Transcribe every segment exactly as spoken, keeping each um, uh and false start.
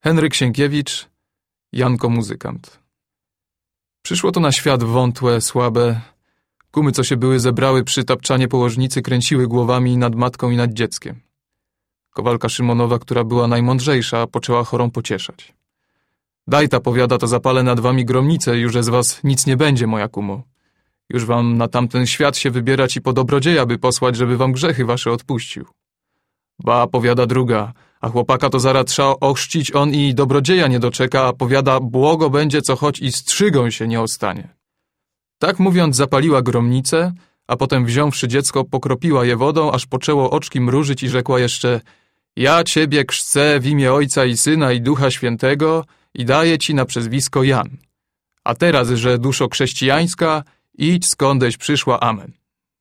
Henryk Sienkiewicz, Janko muzykant. Przyszło to na świat wątłe, słabe. Kumy, co się były zebrały przy tapczanie położnicy, kręciły głowami nad matką i nad dzieckiem. Kowalka Szymonowa, która była najmądrzejsza, poczęła chorą pocieszać. Daj ta, powiada, to zapalę nad wami gromnicę, już z was nic nie będzie, moja kumo. Już wam na tamten świat się wybierać i po dobrodzieja by posłać, żeby wam grzechy wasze odpuścił. Ba, powiada druga, a chłopaka to zaraz trzeba ochrzcić on i dobrodzieja nie doczeka, a powiada, błogo będzie, co choć i strzygą się nie ostanie. Tak mówiąc zapaliła gromnicę, a potem wziąwszy dziecko pokropiła je wodą, aż poczęło oczki mrużyć i rzekła jeszcze: ja ciebie chrzcę w imię Ojca i Syna i Ducha Świętego i daję ci na przezwisko Jan. A teraz, że duszo chrześcijańska, idź skądeś przyszła, amen.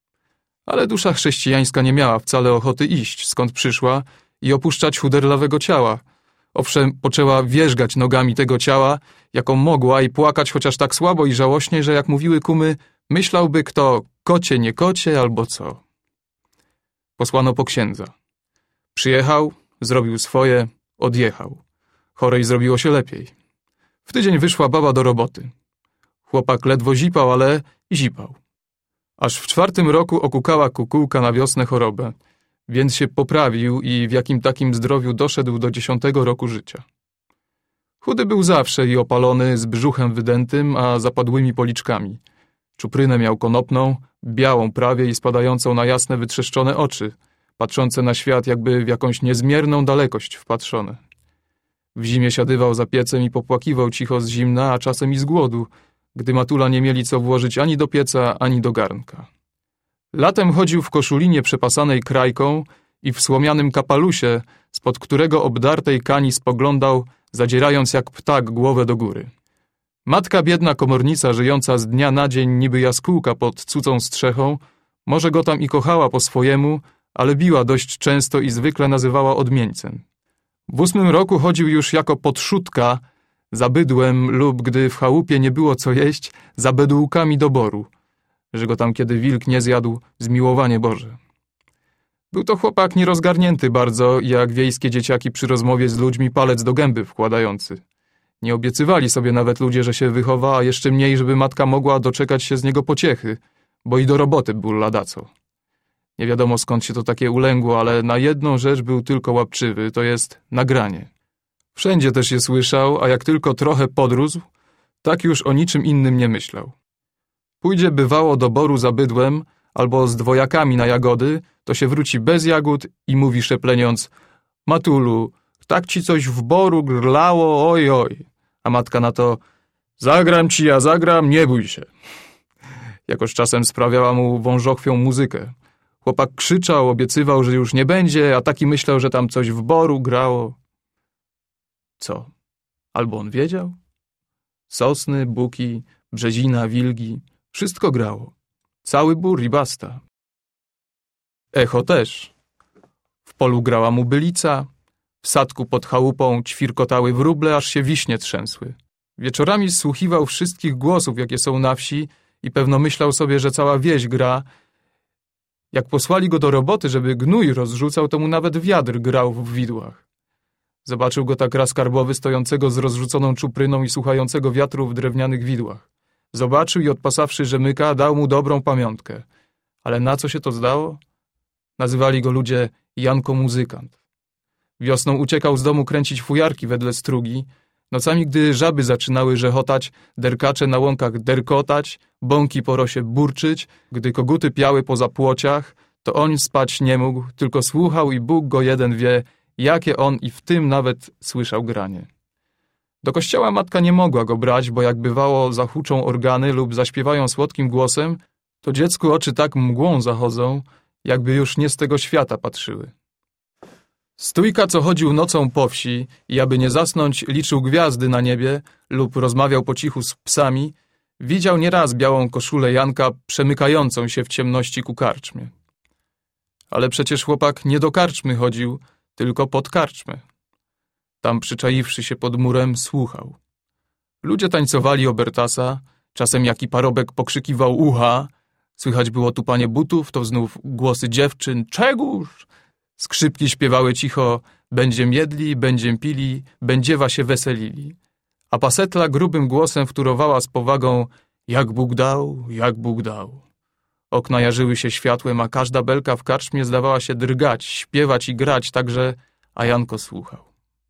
Ale dusza chrześcijańska nie miała wcale ochoty iść, skąd przyszła, i opuszczać chuderlawego ciała. Owszem, poczęła wierzgać nogami tego ciała, jaką mogła, i płakać chociaż tak słabo i żałośnie, że jak mówiły kumy, myślałby kto, kocie nie kocie, albo co. Posłano po księdza. Przyjechał, zrobił swoje, odjechał. Chorej zrobiło się lepiej. W tydzień wyszła baba do roboty. Chłopak ledwo zipał, ale zipał. Aż w czwartym roku okukała kukułka na wiosnę chorobę, więc się poprawił i w jakim takim zdrowiu doszedł do dziesiątego roku życia. Chudy był zawsze i opalony, z brzuchem wydętym, a zapadłymi policzkami. Czuprynę miał konopną, białą prawie i spadającą na jasne, wytrzeszczone oczy, patrzące na świat jakby w jakąś niezmierną dalekość wpatrzone. W zimie siadywał za piecem i popłakiwał cicho z zimna, a czasem i z głodu, gdy matula nie mieli co włożyć ani do pieca, ani do garnka. Latem chodził w koszulinie przepasanej krajką i w słomianym kapalusie, spod którego obdartej kani spoglądał, zadzierając jak ptak głowę do góry. Matka biedna komornica, żyjąca z dnia na dzień niby jaskółka pod cudzą strzechą, może go tam i kochała po swojemu, ale biła dość często i zwykle nazywała odmieńcem. W ósmym roku chodził już jako podszutka za bydłem lub, gdy w chałupie nie było co jeść, za bedułkami do boru, że go tam kiedy wilk nie zjadł, zmiłowanie Boże. Był to chłopak nierozgarnięty bardzo, jak wiejskie dzieciaki przy rozmowie z ludźmi palec do gęby wkładający. Nie obiecywali sobie nawet ludzie, że się wychowa, a jeszcze mniej, żeby matka mogła doczekać się z niego pociechy, bo i do roboty był ladaco. Nie wiadomo skąd się to takie ulęgło, ale na jedną rzecz był tylko łapczywy, to jest nagranie. Wszędzie też je słyszał, a jak tylko trochę podrósł, tak już o niczym innym nie myślał. Pójdzie bywało do boru za bydłem albo z dwojakami na jagody, to się wróci bez jagód i mówi szepleniąc: matulu, tak ci coś w boru grlało, oj, oj. A matka na to: zagram ci, ja zagram, nie bój się. Jakoż czasem sprawiała mu wążochwią muzykę. Chłopak krzyczał, obiecywał, że już nie będzie, a taki myślał, że tam coś w boru grało. Co? Albo on wiedział? Sosny, buki, brzezina, wilgi, wszystko grało. Cały bór i basta. Echo też. W polu grała mu bylica, w sadku pod chałupą ćwirkotały wróble, aż się wiśnie trzęsły. Wieczorami słuchiwał wszystkich głosów, jakie są na wsi, i pewno myślał sobie, że cała wieś gra. Jak posłali go do roboty, żeby gnój rozrzucał, to mu nawet wiatr grał w widłach. Zobaczył go tak raz karbowy, stojącego z rozrzuconą czupryną i słuchającego wiatru w drewnianych widłach. Zobaczył i odpasawszy rzemyka, dał mu dobrą pamiątkę. Ale na co się to zdało? Nazywali go ludzie Janko muzykant. Wiosną uciekał z domu kręcić fujarki wedle strugi. Nocami, gdy żaby zaczynały rzechotać, derkacze na łąkach derkotać, bąki po rosie burczyć, gdy koguty piały po zapłociach, to on spać nie mógł, tylko słuchał i Bóg go jeden wie, jakie on i w tym nawet słyszał granie. Do kościoła matka nie mogła go brać, bo jak bywało zahuczą organy lub zaśpiewają słodkim głosem, to dziecku oczy tak mgłą zachodzą, jakby już nie z tego świata patrzyły. Stójka, co chodził nocą po wsi i aby nie zasnąć liczył gwiazdy na niebie lub rozmawiał po cichu z psami, widział nieraz białą koszulę Janka przemykającą się w ciemności ku karczmie. Ale przecież chłopak nie do karczmy chodził, tylko pod karczmę. Tam przyczaiwszy się pod murem, słuchał. Ludzie tańcowali obertasa, czasem jaki parobek pokrzykiwał ucha, słychać było tupanie butów, to znów głosy dziewczyn, czegóż? Skrzypki śpiewały cicho Będziem jedli, będziem pili, będziewa się weselili. A pasetla grubym głosem wtórowała z powagą: jak Bóg dał, jak Bóg dał. Okna jarzyły się światłem, a każda belka w karczmie zdawała się drgać, śpiewać i grać, także a Janko słuchał.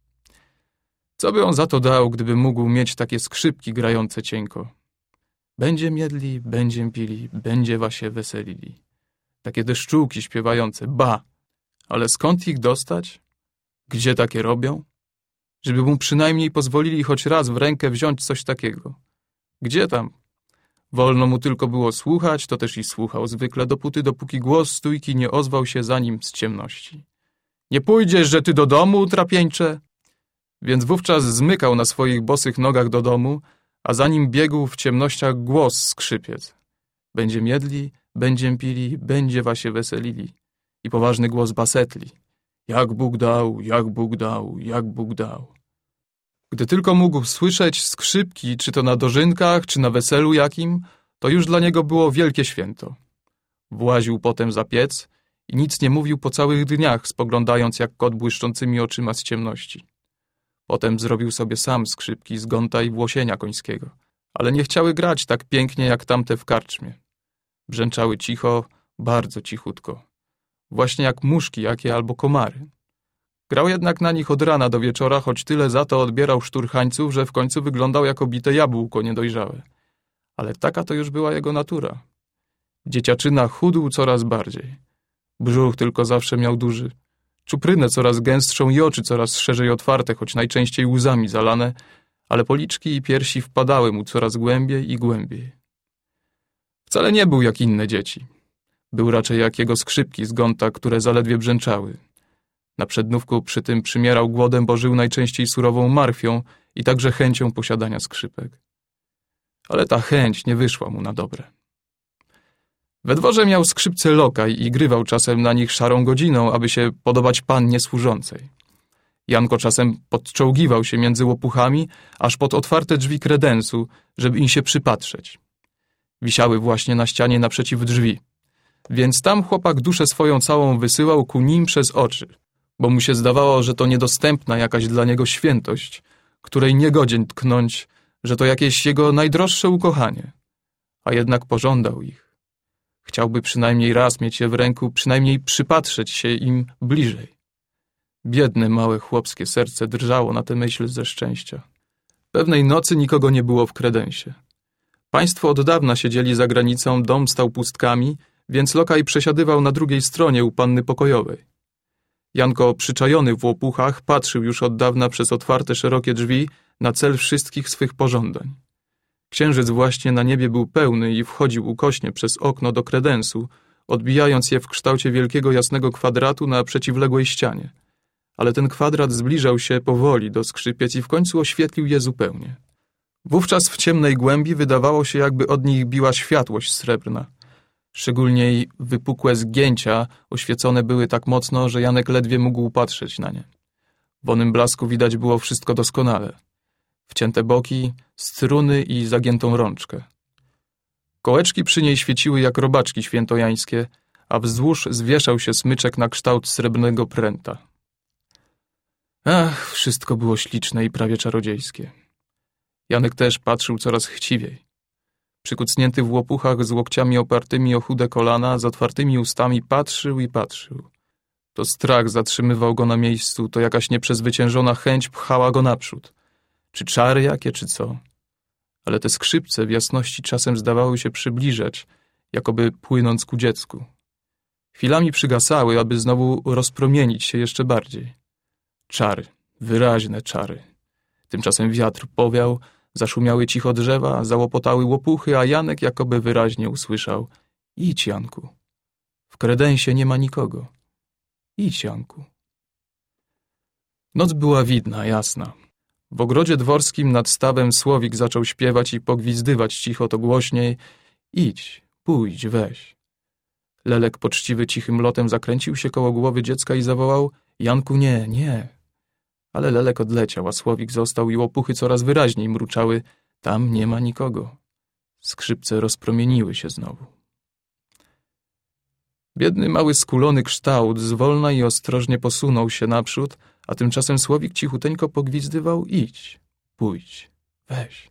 Co by on za to dał, gdyby mógł mieć takie skrzypki grające cienko? Będziem jedli, będziem pili, będziewa się weselili. Takie deszczułki śpiewające, ba! Ale skąd ich dostać? Gdzie takie robią? Żeby mu przynajmniej pozwolili choć raz w rękę wziąć coś takiego. Gdzie tam? Wolno mu tylko było słuchać, to też i słuchał zwykle, dopóty, dopóki głos stójki nie ozwał się za nim z ciemności. Nie pójdziesz, że ty do domu, trapieńcze? Więc wówczas zmykał na swoich bosych nogach do domu, a za nim biegł w ciemnościach głos skrzypiec. Będziem jedli, będziem pili, będziewa się weselili. I poważny głos basetli. Jak Bóg dał, jak Bóg dał, jak Bóg dał. Gdy tylko mógł słyszeć skrzypki, czy to na dożynkach, czy na weselu jakim, to już dla niego było wielkie święto. Właził potem za piec i nic nie mówił po całych dniach, spoglądając jak kot błyszczącymi oczyma z ciemności. Potem zrobił sobie sam skrzypki z gonta i włosienia końskiego, ale nie chciały grać tak pięknie jak tamte w karczmie. Brzęczały cicho, bardzo cichutko. Właśnie jak muszki jakie albo komary. Grał jednak na nich od rana do wieczora, choć tyle za to odbierał szturchańców, że w końcu wyglądał jako bite jabłko niedojrzałe. Ale taka to już była jego natura. Dzieciaczyna chudł coraz bardziej. Brzuch tylko zawsze miał duży. Czuprynę coraz gęstszą i oczy coraz szerzej otwarte, choć najczęściej łzami zalane, ale policzki i piersi wpadały mu coraz głębiej i głębiej. Wcale nie był jak inne dzieci. Był raczej jak jego skrzypki z gonta, które zaledwie brzęczały. Na przednówku przy tym przymierał głodem, bo żył najczęściej surową marfią i także chęcią posiadania skrzypek. Ale ta chęć nie wyszła mu na dobre. We dworze miał skrzypce lokaj i grywał czasem na nich szarą godziną, aby się podobać pannie służącej. Janko czasem podczołgiwał się między łopuchami, aż pod otwarte drzwi kredensu, żeby im się przypatrzeć. Wisiały właśnie na ścianie naprzeciw drzwi. Więc tam chłopak duszę swoją całą wysyłał ku nim przez oczy, bo mu się zdawało, że to niedostępna jakaś dla niego świętość, której nie godzien tknąć, że to jakieś jego najdroższe ukochanie. A jednak pożądał ich. Chciałby przynajmniej raz mieć je w ręku, przynajmniej przypatrzeć się im bliżej. Biedne, małe chłopskie serce drżało na tę myśl ze szczęścia. Pewnej nocy nikogo nie było w kredensie. Państwo od dawna siedzieli za granicą, dom stał pustkami, więc lokaj przesiadywał na drugiej stronie u panny pokojowej. Janko, przyczajony w łopuchach, patrzył już od dawna przez otwarte szerokie drzwi na cel wszystkich swych pożądań. Księżyc właśnie na niebie był pełny i wchodził ukośnie przez okno do kredensu, odbijając je w kształcie wielkiego jasnego kwadratu na przeciwległej ścianie. Ale ten kwadrat zbliżał się powoli do skrzypiec i w końcu oświetlił je zupełnie. Wówczas w ciemnej głębi wydawało się, jakby od nich biła światłość srebrna. Szczególnie wypukłe zgięcia oświecone były tak mocno, że Janek ledwie mógł patrzeć na nie. W onym blasku widać było wszystko doskonale. Wcięte boki, struny i zagiętą rączkę. Kołeczki przy niej świeciły jak robaczki świętojańskie, a wzdłuż zwieszał się smyczek na kształt srebrnego pręta. Ach, wszystko było śliczne i prawie czarodziejskie. Janek też patrzył coraz chciwiej. Przykucnięty w łopuchach z łokciami opartymi o chude kolana, z otwartymi ustami patrzył i patrzył. To strach zatrzymywał go na miejscu, to jakaś nieprzezwyciężona chęć pchała go naprzód. Czy czary jakie, czy co? Ale te skrzypce w jasności czasem zdawały się przybliżać, jakoby płynąc ku dziecku. Chwilami przygasały, aby znowu rozpromienić się jeszcze bardziej. Czary, wyraźne czary. Tymczasem wiatr powiał, zaszumiały cicho drzewa, załopotały łopuchy, a Janek jakoby wyraźnie usłyszał: idź, Janku. W kredensie nie ma nikogo. Idź, Janku. Noc była widna, jasna. W ogrodzie dworskim nad stawem słowik zaczął śpiewać i pogwizdywać cicho to głośniej: idź, pójdź, weź. Lelek poczciwy cichym lotem zakręcił się koło głowy dziecka i zawołał: Janku, nie, nie. Ale lelek odleciał, a słowik został i łopuchy coraz wyraźniej mruczały: tam nie ma nikogo. Skrzypce rozpromieniły się znowu. Biedny mały skulony kształt zwolna i ostrożnie posunął się naprzód, a tymczasem Słowik cichuteńko pogwizdywał: idź, pójdź, weź.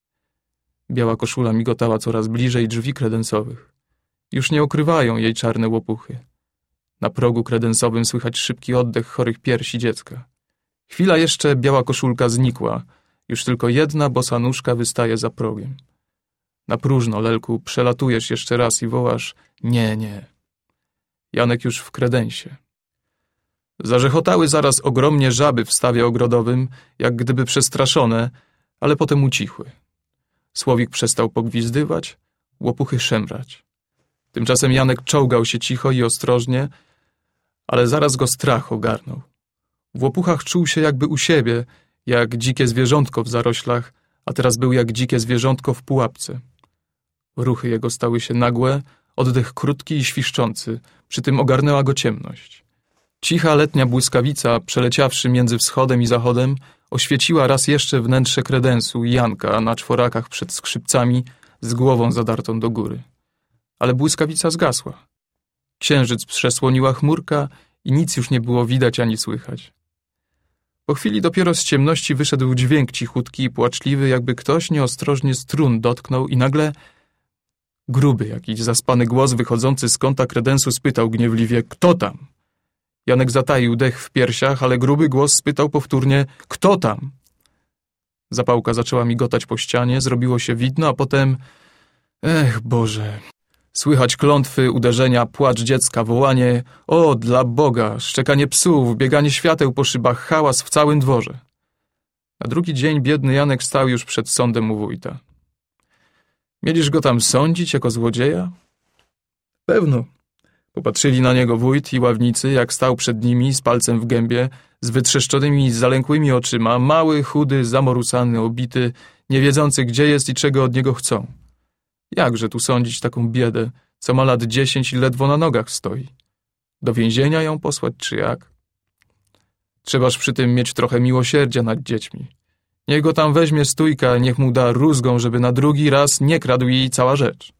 Biała koszula migotała coraz bliżej drzwi kredensowych. Już nie okrywają jej czarne łopuchy. Na progu kredensowym słychać szybki oddech chorych piersi dziecka. Chwila jeszcze biała koszulka znikła, już tylko jedna bosa nóżka wystaje za progiem. Na próżno, Lelku, przelatujesz jeszcze raz i wołasz: nie, nie. Janek już w kredensie. Zarzechotały zaraz ogromnie żaby w stawie ogrodowym, jak gdyby przestraszone, ale potem ucichły. Słowik przestał pogwizdywać, łopuchy szemrać. Tymczasem Janek czołgał się cicho i ostrożnie, ale zaraz go strach ogarnął. W łopuchach czuł się jakby u siebie, jak dzikie zwierzątko w zaroślach, a teraz był jak dzikie zwierzątko w pułapce. Ruchy jego stały się nagłe, oddech krótki i świszczący, przy tym ogarnęła go ciemność. Cicha letnia błyskawica, przeleciawszy między wschodem i zachodem, oświeciła raz jeszcze wnętrze kredensu i Janka na czworakach przed skrzypcami z głową zadartą do góry. Ale błyskawica zgasła. Księżyc przesłoniła chmurka i nic już nie było widać ani słychać. Po chwili dopiero z ciemności wyszedł dźwięk cichutki i płaczliwy, jakby ktoś nieostrożnie strun dotknął i nagle gruby jakiś zaspany głos wychodzący z kąta kredensu spytał gniewliwie: kto tam? Janek zataił dech w piersiach, ale gruby głos spytał powtórnie: kto tam? Zapałka zaczęła migotać po ścianie, zrobiło się widno, a potem... Ech, Boże... Słychać klątwy, uderzenia, płacz dziecka, wołanie: o, dla Boga, szczekanie psów, bieganie świateł po szybach, hałas w całym dworze. Na drugi dzień biedny Janek stał już przed sądem u wójta. Mieliż go tam sądzić jako złodzieja? Pewno. Popatrzyli na niego wójt i ławnicy, jak stał przed nimi z palcem w gębie, z wytrzeszczonymi, zalękłymi oczyma, mały, chudy, zamorusany, obity, nie wiedzący, gdzie jest i czego od niego chcą. Jakże tu sądzić taką biedę, co ma lat dziesięć i ledwo na nogach stoi? Do więzienia ją posłać, czy jak? Trzebaż przy tym mieć trochę miłosierdzia nad dziećmi. Niech go tam weźmie stójka, niech mu da rózgą, żeby na drugi raz nie kradł jej cała rzecz.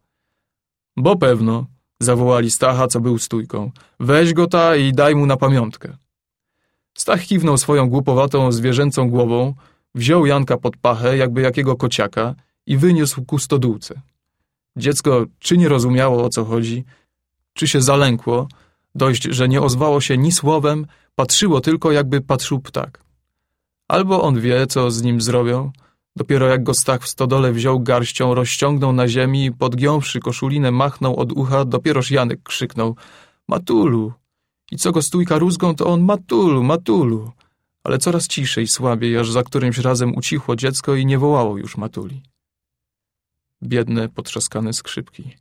Bo pewno, zawołali Stacha, co był stójką, weź go ta i daj mu na pamiątkę. Stach kiwnął swoją głupowatą, zwierzęcą głową, wziął Janka pod pachę, jakby jakiego kociaka, i wyniósł ku stodółce. Dziecko czy nie rozumiało, o co chodzi, czy się zalękło, dość, że nie ozwało się ni słowem, patrzyło tylko, jakby patrzył ptak. Albo on wie, co z nim zrobią, dopiero jak go Stach w stodole wziął garścią, rozciągnął na ziemi i podgiąwszy koszulinę machnął od ucha, dopieroż Janek krzyknął: Matulu! I co go stójka rózgą, to on: Matulu, Matulu! Ale coraz ciszej, słabiej, aż za którymś razem ucichło dziecko i nie wołało już Matuli. Biedne, potrzaskane skrzypki.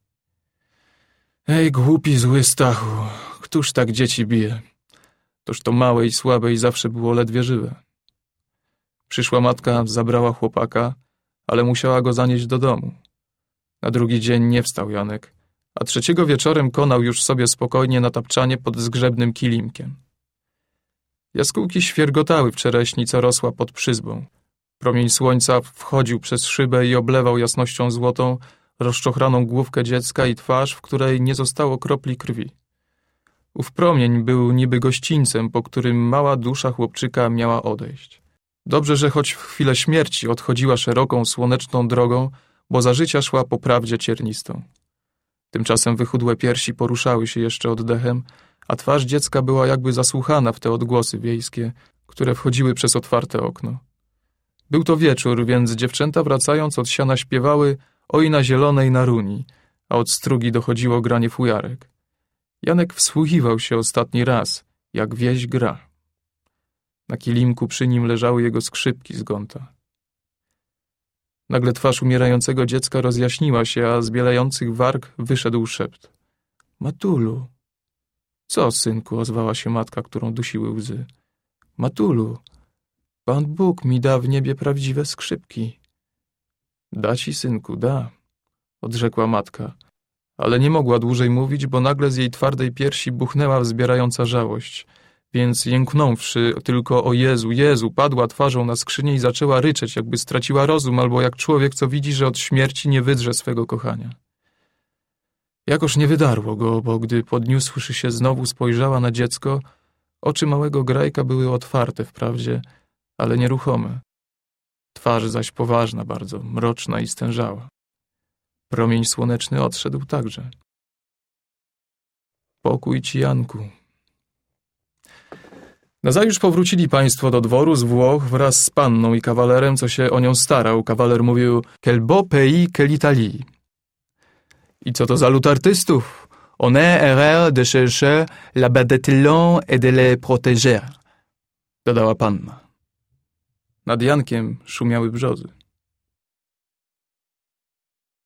Ej, głupi, zły Stachu, któż tak dzieci bije? Toż to małe i słabe i zawsze było ledwie żywe. Przyszła matka, zabrała chłopaka, ale musiała go zanieść do domu. Na drugi dzień nie wstał Janek, a trzeciego wieczorem konał już sobie spokojnie na tapczanie pod zgrzebnym kilimkiem. Jaskółki świergotały w czereśni, co rosła pod przyzbą. Promień słońca wchodził przez szybę i oblewał jasnością złotą rozczochraną główkę dziecka i twarz, w której nie zostało kropli krwi. Ów promień był niby gościńcem, po którym mała dusza chłopczyka miała odejść. Dobrze, że choć w chwilę śmierci odchodziła szeroką, słoneczną drogą, bo za życia szła po prawdzie ciernistą. Tymczasem wychudłe piersi poruszały się jeszcze oddechem, a twarz dziecka była jakby zasłuchana w te odgłosy wiejskie, które wchodziły przez otwarte okno. Był to wieczór, więc dziewczęta wracając od siana śpiewały oj na zielonej naruni, a od strugi dochodziło granie fujarek. Janek wsłuchiwał się ostatni raz, jak wieś gra. Na kilimku przy nim leżały jego skrzypki z gonta. Nagle twarz umierającego dziecka rozjaśniła się, a z bielających warg wyszedł szept. Matulu. Co, synku? Ozwała się matka, którą dusiły łzy. Matulu. Pan Bóg mi da w niebie prawdziwe skrzypki. Da ci, synku, da, odrzekła matka, ale nie mogła dłużej mówić, bo nagle z jej twardej piersi buchnęła wzbierająca żałość, więc jęknąwszy tylko o Jezu, Jezu, padła twarzą na skrzynię i zaczęła ryczeć, jakby straciła rozum, albo jak człowiek, co widzi, że od śmierci nie wydrze swego kochania. Jakoż nie wydarło go, bo gdy podniósłszy się znowu spojrzała na dziecko, Oczy małego grajka były otwarte wprawdzie, ale nieruchome. Twarz zaś poważna bardzo, mroczna i stężała. Promień słoneczny odszedł także. Pokój ci, Janku. Nazajutrz powrócili państwo do dworu z Włoch wraz z panną i kawalerem, co się o nią starał. Kawaler mówił quel beau pays que l'Italie. I co to za lud artystów? On est erreur de chercher la badetillon et de les protéger, dodała panna. Nad Jankiem szumiały brzozy.